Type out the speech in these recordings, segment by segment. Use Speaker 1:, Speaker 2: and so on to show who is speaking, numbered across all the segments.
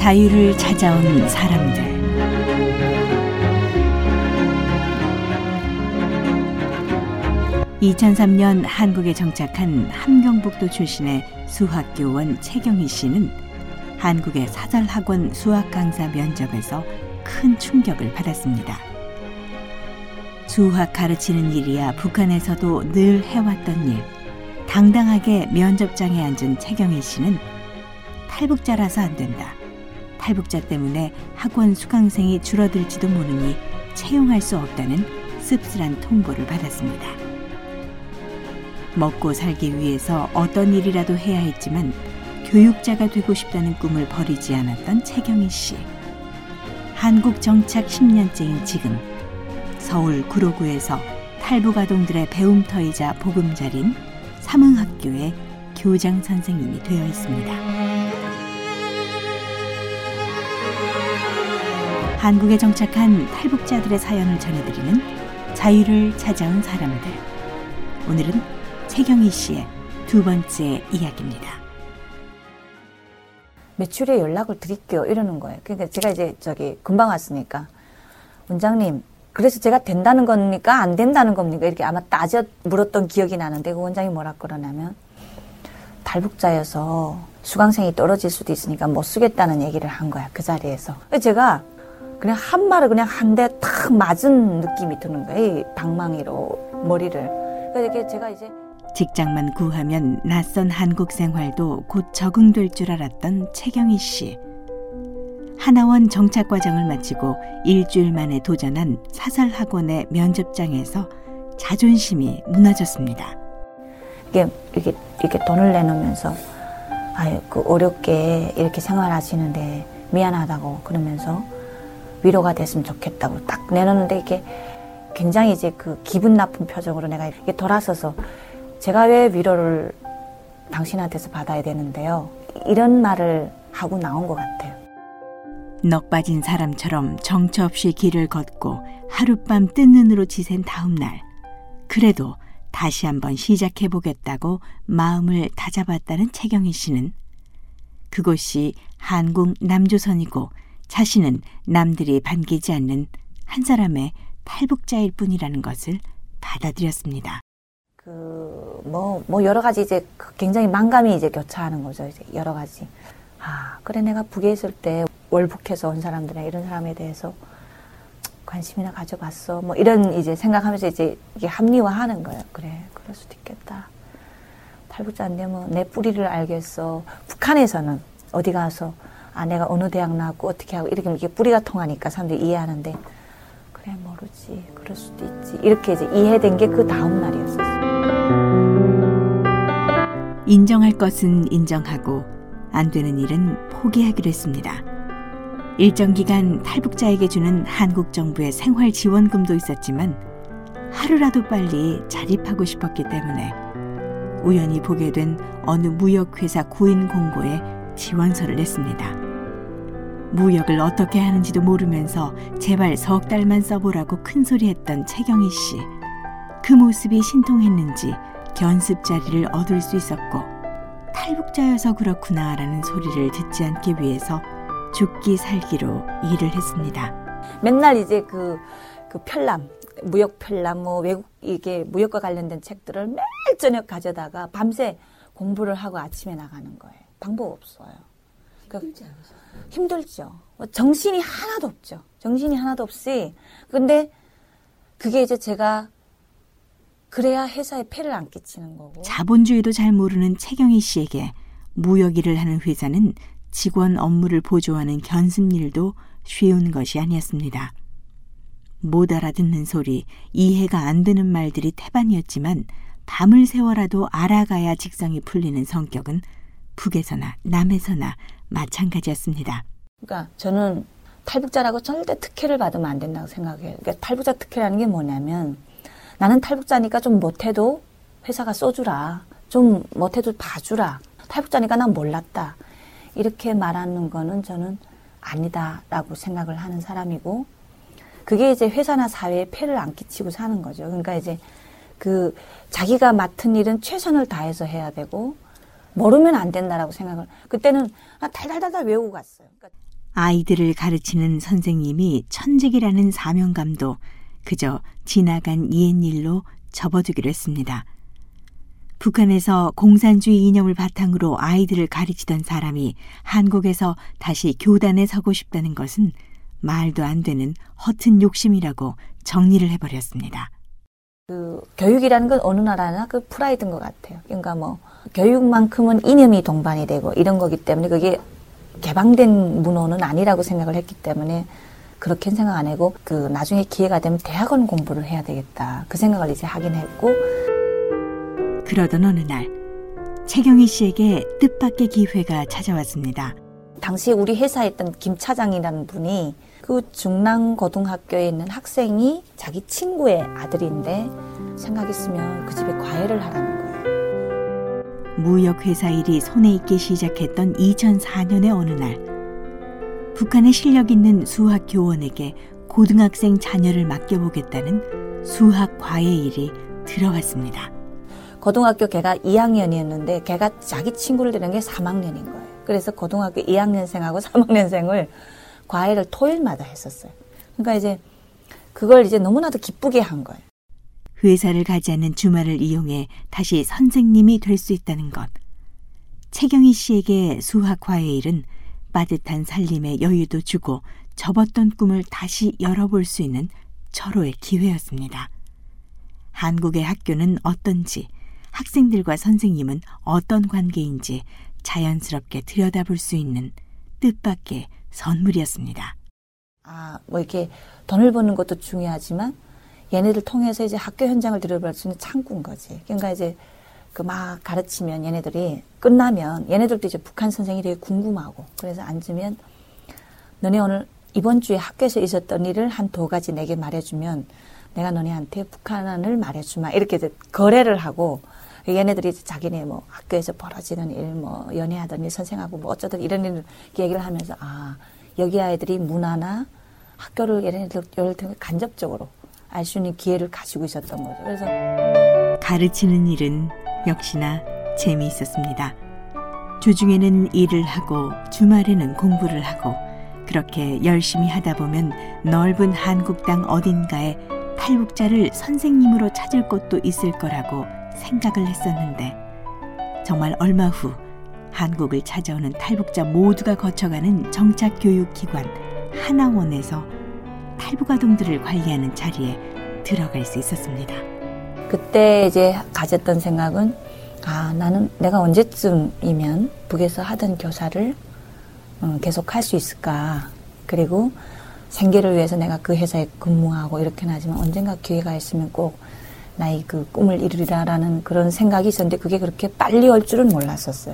Speaker 1: 자유를 찾아온 사람들. (2003년) 한국에 정착한 함경북도 출신의 수학교원 최경희 씨는 한국의 사설학원 수학 강사 면접에서 큰 충격을 받았습니다. 수학 가르치는 일이야 북한에서도 늘 해왔던 일. 당당하게 면접장에 앉은 최경희 씨는 탈북자라서 안 된다. 탈북자 때문에 학원 수강생이 줄어들지도 모르니 채용할 수 없다는 씁쓸한 통보를 받았습니다. 먹고 살기 위해서 어떤 일이라도 해야 했지만 교육자가 되고 싶다는 꿈을 버리지 않았던 최경희 씨. 한국 정착 10년째인 지금 서울 구로구에서 탈북 아동들의 배움터이자 보금자리인 삼흥학교의 교장 선생님이 되어 있습니다. 한국에 정착한 탈북자들의 사연을 전해드리는 자유를 찾아온 사람들. 오늘은 최경희 씨의 두 번째 이야기입니다.
Speaker 2: 매출에 연락을 드릴게요 이러는 거예요. 그러니까 제가 이제 금방 왔으니까 원장님 그래서 제가 된다는 겁니까 안 된다는 겁니까 이렇게 아마 따져 물었던 기억이 나는데 그 원장이 뭐라 그러냐면 탈북자여서 수강생이 떨어질 수도 있으니까 못 쓰겠다는 얘기를 한 거야 그 자리에서. 제가 그냥 한 말을 그냥 한 대 탁 맞은 느낌이 드는 거예요. 이 방망이로 머리를. 그러니까 제가 이제
Speaker 1: 직장만 구하면 낯선 한국 생활도 곧 적응될 줄 알았던 최경희 씨. 하나원 정착 과정을 마치고 일주일 만에 도전한 사설학원의 면접장에서 자존심이 무너졌습니다.
Speaker 2: 이렇게 돈을 내놓으면서 어렵게 이렇게 생활하시는데 미안하다고 그러면서 위로가 됐으면 좋겠다고 딱 내놓는데 이게 굉장히 이제 그 기분 나쁜 표정으로 내가 이렇게 돌아서서 제가 왜 위로를 당신한테서 받아야 되는데요. 이런 말을 하고 나온 것 같아요.
Speaker 1: 넋 빠진 사람처럼 정처 없이 길을 걷고 하룻밤 뜬 눈으로 지샌 다음 날 그래도 다시 한번 시작해보겠다고 마음을 다잡았다는 최경희 씨는 그곳이 한국 남조선이고 자신은 남들이 반기지 않는 한 사람의 탈북자일 뿐이라는 것을 받아들였습니다.
Speaker 2: 여러 가지 이제 굉장히 만감이 이제 교차하는 거죠. 이제 여러 가지. 그래 내가 북에 있을 때 월북해서 온 사람들이나 이런 사람에 대해서 관심이나 가져봤어. 이런 이제 생각하면서 이제 이게 합리화하는 거예요. 그래, 그럴 수도 있겠다. 탈북자인데 내 뿌리를 알겠어. 북한에서는 어디 가서 내가 어느 대학 나왔고 어떻게 하고 이렇게 뿌리가 통하니까 사람들이 이해하는데 그래 모르지. 그럴 수도 있지. 이렇게 이제 이해된 게 그 다음 날이었었어요.
Speaker 1: 인정할 것은 인정하고 안 되는 일은 포기하기로 했습니다. 일정 기간 탈북자에게 주는 한국 정부의 생활 지원금도 있었지만 하루라도 빨리 자립하고 싶었기 때문에 우연히 보게 된 어느 무역회사 구인 공고에 지원서를 냈습니다. 무역을 어떻게 하는지도 모르면서 제발 석 달만 써보라고 큰소리했던 최경희 씨. 그 모습이 신통했는지 견습 자리를 얻을 수 있었고 탈북자여서 그렇구나라는 소리를 듣지 않기 위해서 죽기 살기로 일을 했습니다.
Speaker 2: 맨날 이제 그 편람, 무역 편람, 외국 이게 무역과 관련된 책들을 매일 저녁 가져다가 밤새 공부를 하고 아침에 나가는 거예요. 방법 없어요. 그러니까 힘들죠. 정신이 하나도 없죠. 정신이 하나도 없이. 근데 그게 이제 제가 그래야 회사에 폐를 안 끼치는 거고.
Speaker 1: 자본주의도 잘 모르는 최경희 씨에게 무역 일을 하는 회사는 직원 업무를 보조하는 견습일도 쉬운 것이 아니었습니다. 못 알아듣는 소리, 이해가 안 되는 말들이 태반이었지만 밤을 새워라도 알아가야 직성이 풀리는 성격은 북에서나 남에서나 마찬가지였습니다.
Speaker 2: 그러니까 저는 탈북자라고 절대 특혜를 받으면 안 된다고 생각해요. 그러니까 탈북자 특혜라는 게 뭐냐면 나는 탈북자니까 좀 못해도 회사가 써주라. 좀 못해도 봐주라. 탈북자니까 난 몰랐다. 이렇게 말하는 거는 저는 아니다라고 생각을 하는 사람이고 그게 이제 회사나 사회에 폐를 안 끼치고 사는 거죠. 그러니까 이제 자기가 맡은 일은 최선을 다해서 해야 되고 모르면 안 된다라고 생각을 그때는 달달달달 외우고 갔어요. 그러니까
Speaker 1: 아이들을 가르치는 선생님이 천직이라는 사명감도 그저 지나간 옛일로 접어두기로 했습니다. 북한에서 공산주의 이념을 바탕으로 아이들을 가르치던 사람이 한국에서 다시 교단에 서고 싶다는 것은 말도 안 되는 허튼 욕심이라고 정리를 해버렸습니다.
Speaker 2: 그 교육이라는 건 어느 나라나 그 프라이드인 것 같아요. 그러니까 뭐 교육만큼은 이념이 동반이 되고 이런 거기 때문에 그게 개방된 문호는 아니라고 생각을 했기 때문에 그렇게 생각 안 하고 그 나중에 기회가 되면 대학원 공부를 해야 되겠다 그 생각을 이제 하긴 했고.
Speaker 1: 그러던 어느 날 최경희 씨에게 뜻밖의 기회가 찾아왔습니다.
Speaker 2: 당시 우리 회사에 있던 김 차장이라는 분이 그 중랑고등학교에 있는 학생이 자기 친구의 아들인데 생각했으면 그 집에 과외를 하라는 거예요.
Speaker 1: 무역회사 일이 손에 익기 시작했던 2004년의 어느 날 북한의 실력 있는 수학 교원에게 고등학생 자녀를 맡겨보겠다는 수학 과외 일이 들어왔습니다.
Speaker 2: 고등학교 걔가 2학년이었는데 걔가 자기 친구를 데리는 게 3학년인 거예요. 그래서 고등학교 2학년생하고 3학년생을 과외를 토요일마다 했었어요. 그러니까 이제 그걸 이제 너무나도 기쁘게 한 거예요.
Speaker 1: 회사를 가지 않는 주말을 이용해 다시 선생님이 될 수 있다는 것. 최경희 씨에게 수학 과외 일은 빠듯한 살림의 여유도 주고 접었던 꿈을 다시 열어볼 수 있는 절호의 기회였습니다. 한국의 학교는 어떤지, 학생들과 선생님은 어떤 관계인지 자연스럽게 들여다볼 수 있는 뜻밖의 선물이었습니다.
Speaker 2: 뭐 이렇게 돈을 버는 것도 중요하지만 얘네들 통해서 이제 학교 현장을 들여다볼 수 있는 창구인 거지. 그러니까 이제 그 막 가르치면 얘네들이 끝나면 얘네들도 이제 북한 선생이 되게 궁금하고 그래서 앉으면 너네 오늘 이번 주에 학교에서 있었던 일을 한 2가지 내게 말해주면 내가 너네한테 북한을 말해주마 이렇게 이제 거래를 하고 얘네들이 이제 자기네 뭐 학교에서 벌어지는 일, 뭐 연애하던 일, 선생하고 뭐 어쩌든 이런 일 얘기를 하면서 여기 아이들이 문화나 학교를 얘네들 간접적으로 알 수 있는 기회를 가지고 있었던 거죠. 그래서
Speaker 1: 가르치는 일은 역시나 재미있었습니다. 주중에는 일을 하고 주말에는 공부를 하고 그렇게 열심히 하다 보면 넓은 한국 땅 어딘가에 탈북자를 선생님으로 찾을 곳도 있을 거라고 생각을 했었는데 정말 얼마 후 한국을 찾아오는 탈북자 모두가 거쳐가는 정착교육기관 하나원에서 탈북아동들을 관리하는 자리에 들어갈 수 있었습니다.
Speaker 2: 그때 이제 가졌던 생각은 나는 내가 언제쯤이면 북에서 하던 교사를 계속 할 수 있을까. 그리고 생계를 위해서 내가 그 회사에 근무하고 이렇게는 하지만 언젠가 기회가 있으면 꼭 나의 그 꿈을 이루리라라는 그런 생각이 있었는데 그게 그렇게 빨리 올 줄은 몰랐었어요.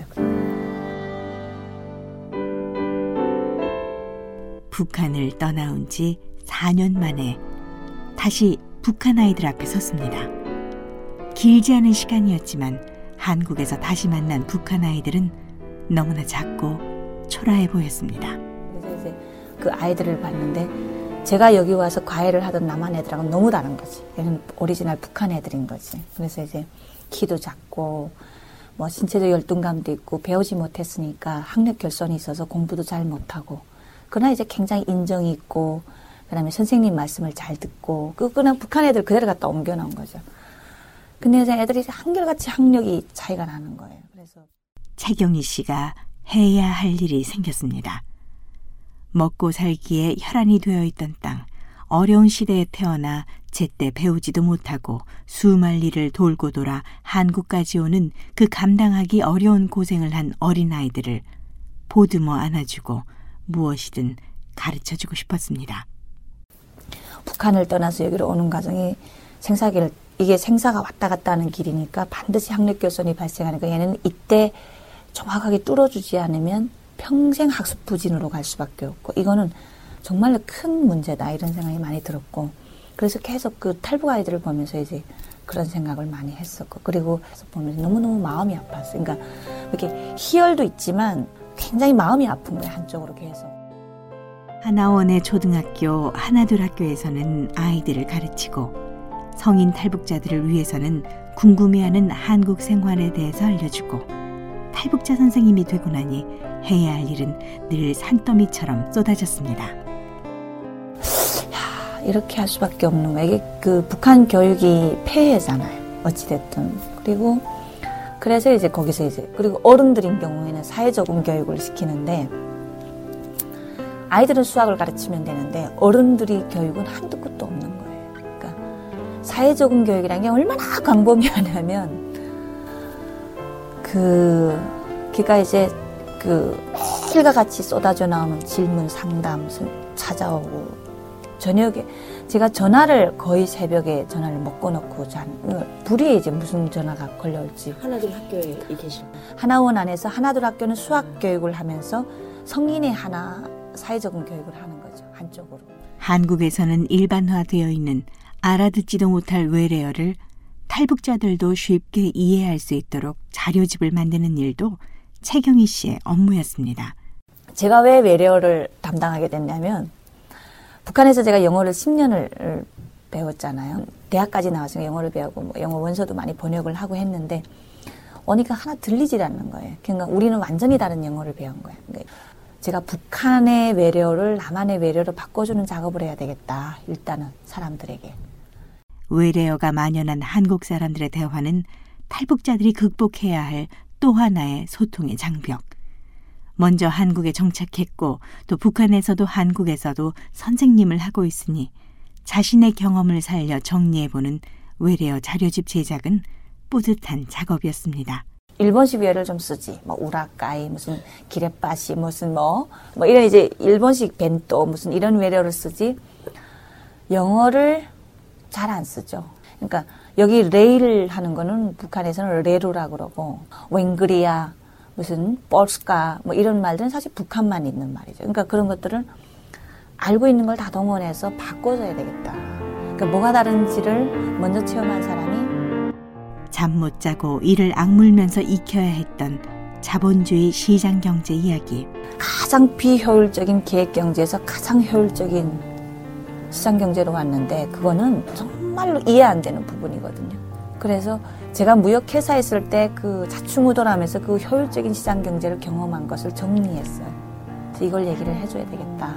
Speaker 1: 북한을 떠나온 지 4년 만에 다시 북한 아이들 앞에 섰습니다. 길지 않은 시간이었지만 한국에서 다시 만난 북한 아이들은 너무나 작고 초라해 보였습니다.
Speaker 2: 그래서 이제 그 아이들을 봤는데 제가 여기 와서 과외를 하던 남한 애들하고는 너무 다른 거지. 얘는 오리지널 북한 애들인 거지. 그래서 이제 키도 작고 뭐 신체적 열등감도 있고 배우지 못했으니까 학력 결손이 있어서 공부도 잘 못하고 그러나 이제 굉장히 인정이 있고 그다음에 선생님 말씀을 잘 듣고 그냥 북한 애들 그대로 갖다 옮겨놓은 거죠. 근데 이제 애들이 한결같이 학력이 차이가 나는 거예요. 그래서
Speaker 1: 최경희 씨가 해야 할 일이 생겼습니다. 먹고 살기에 혈안이 되어 있던 땅, 어려운 시대에 태어나 제때 배우지도 못하고 수만리를 돌고 돌아 한국까지 오는 그 감당하기 어려운 고생을 한 어린아이들을 보듬어 안아주고 무엇이든 가르쳐주고 싶었습니다.
Speaker 2: 북한을 떠나서 여기로 오는 과정이 생사기를 이게 생사가 왔다 갔다 하는 길이니까 반드시 학력 결손이 발생하니까 얘는 이때 정확하게 뚫어주지 않으면 평생 학습 부진으로 갈 수밖에 없고 이거는 정말로 큰 문제다 이런 생각이 많이 들었고 그래서 계속 그 탈북 아이들을 보면서 이제 그런 생각을 많이 했었고 그리고 보면서 너무너무 마음이 아팠어요. 그러니까 이렇게 희열도 있지만 굉장히 마음이 아픈 거예요. 한쪽으로 계속.
Speaker 1: 하나원의 초등학교 하나둘 학교에서는 아이들을 가르치고 성인 탈북자들을 위해서는 궁금해하는 한국 생활에 대해서 알려주고 탈북자 선생님이 되고 나니 해야 할 일은 늘 산더미처럼 쏟아졌습니다.
Speaker 2: 이렇게 할 수밖에 없는 거예요. 이게 그 북한 교육이 폐해잖아요. 어찌됐든. 그리고 그래서 이제 거기서 이제 그리고 어른들인 경우에는 사회적응 교육을 시키는데 아이들은 수학을 가르치면 되는데 어른들이 교육은 한두 끝도 없는 거예요. 그러니까 사회적응 교육이라는 게 얼마나 광범위하냐면 그러니까 이제 매일과 같이 쏟아져 나오는 질문 상담 찾아오고 저녁에 제가 전화를 거의 새벽에 전화를 먹고 놓고 불이 이제 무슨 전화가 걸려올지.
Speaker 3: 하나둘 학교에 계시고
Speaker 2: 하나원 안에서 하나둘 학교는 수학 교육을 하면서 성인의 하나 사회적응 교육을 하는 거죠. 한쪽으로.
Speaker 1: 한국에서는 일반화되어 있는 알아듣지도 못할 외래어를 탈북자들도 쉽게 이해할 수 있도록 자료집을 만드는 일도 최경희 씨의 업무였습니다.
Speaker 2: 제가 왜 외래어를 담당하게 됐냐면 북한에서 제가 영어를 10년을 배웠잖아요. 대학까지 나와서 영어를 배우고 뭐 영어 원서도 많이 번역을 하고 했는데 오니까 하나 들리질 않는 거예요. 그러니까 우리는 완전히 다른 영어를 배운 거예요. 그러니까 제가 북한의 외래어를 남한의 외래어로 바꿔주는 작업을 해야 되겠다. 일단은 사람들에게.
Speaker 1: 외래어가 만연한 한국 사람들의 대화는 탈북자들이 극복해야 할 또 하나의 소통의 장벽. 먼저 한국에 정착했고 또 북한에서도 한국에서도 선생님을 하고 있으니 자신의 경험을 살려 정리해보는 외래어 자료집 제작은 뿌듯한 작업이었습니다.
Speaker 2: 일본식 외래를 좀 쓰지. 뭐 우라카이 무슨 기레빠시 무슨 뭐 이런 이제 일본식 벤또 무슨 이런 외래어를 쓰지. 영어를 잘 안 쓰죠. 그러니까 여기 레일 하는 거는 북한에서는 레루라 그러고 웬그리아 무슨 볼스카 뭐 이런 말들은 사실 북한만 있는 말이죠. 그러니까 그런 것들은 알고 있는 걸 다 동원해서 바꿔줘야 되겠다. 그러니까 뭐가 다른지를 먼저 체험한 사람이
Speaker 1: 잠 못 자고 이를 악물면서 익혀야 했던 자본주의 시장 경제 이야기.
Speaker 2: 가장 비효율적인 계획 경제에서 가장 효율적인 시장 경제로 왔는데 그거는 정말로 이해 안 되는 부분이거든요. 그래서 제가 무역회사에 있을 때 그 자충우돌하면서 그 효율적인 시장 경제를 경험한 것을 정리했어요. 그래서 이걸 얘기를 해줘야 되겠다.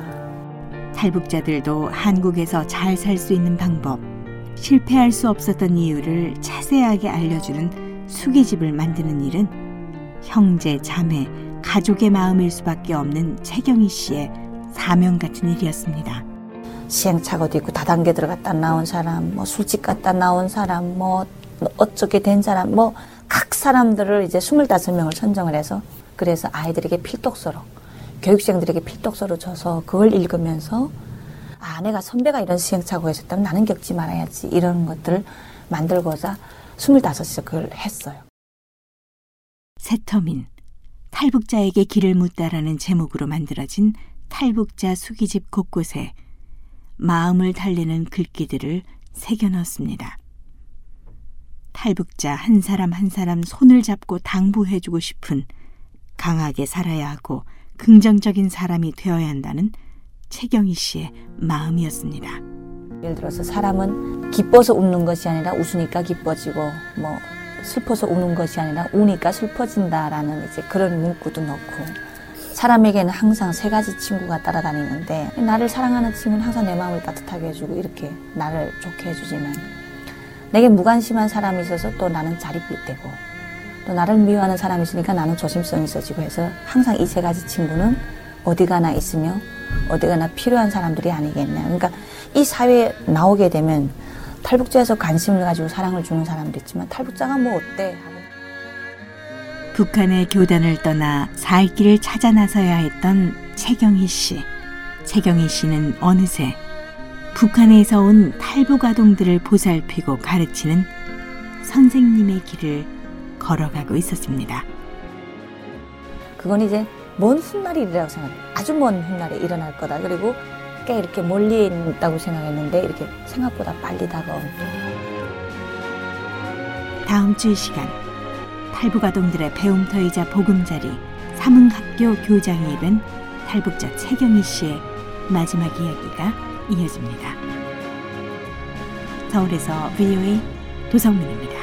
Speaker 1: 탈북자들도 한국에서 잘 살 수 있는 방법, 실패할 수 없었던 이유를 자세하게 알려주는 수기집을 만드는 일은 형제, 자매, 가족의 마음일 수밖에 없는 최경희 씨의 사명 같은 일이었습니다.
Speaker 2: 시행착오도 있고 다단계 들어갔다 나온 사람, 뭐 술집 갔다 나온 사람, 뭐 어떻게 된 사람, 뭐 각 사람들을 이제 25명을 선정을 해서 그래서 아이들에게 필독서로, 교육생들에게 필독서로 줘서 그걸 읽으면서 아, 내가 선배가 이런 시행착오가 있었다면 나는 겪지 말아야지 이런 것들을 만들고자 25에서 그걸 했어요.
Speaker 1: 새터민, 탈북자에게 길을 묻다라는 제목으로 만들어진 탈북자 수기집 곳곳에 마음을 달래는 글귀들을 새겨넣었습니다. 탈북자 한 사람 한 사람 손을 잡고 당부해주고 싶은 강하게 살아야 하고 긍정적인 사람이 되어야 한다는 최경희 씨의 마음이었습니다.
Speaker 2: 예를 들어서 사람은 기뻐서 웃는 것이 아니라 웃으니까 기뻐지고 뭐 슬퍼서 우는 것이 아니라 우니까 슬퍼진다라는 이제 그런 문구도 넣고 사람에게는 항상 3가지 친구가 따라다니는데 나를 사랑하는 친구는 항상 내 마음을 따뜻하게 해주고 이렇게 나를 좋게 해주지만 내게 무관심한 사람이 있어서 또 나는 자립되고 또 나를 미워하는 사람이 있으니까 나는 조심성이 있어지고 해서 항상 이 3가지 친구는 어디 가나 있으며 어디 가나 필요한 사람들이 아니겠냐. 그러니까 이 사회에 나오게 되면 탈북자에서 관심을 가지고 사랑을 주는 사람도 있지만 탈북자가 뭐 어때 하고
Speaker 1: 북한의 교단을 떠나 살 길을 찾아 나서야 했던 최경희 씨. 최경희 씨는 어느새 북한에서 온 탈북 아동들을 보살피고 가르치는 선생님의 길을 걸어가고 있었습니다.
Speaker 2: 그건 이제 먼 훗날이 일이라고 생각해요. 아주 먼 훗날에 일어날 거다. 그리고 꽤 이렇게 멀리 있다고 생각했는데 이렇게 생각보다 빨리 다가온.
Speaker 1: 다음 주 이 시간 탈북 아동들의 배움터이자 보금자리 삼흥학교 교장이 된 탈북자 최경희 씨의 마지막 이야기가 이어집니다. 서울에서 VOA 도성민입니다.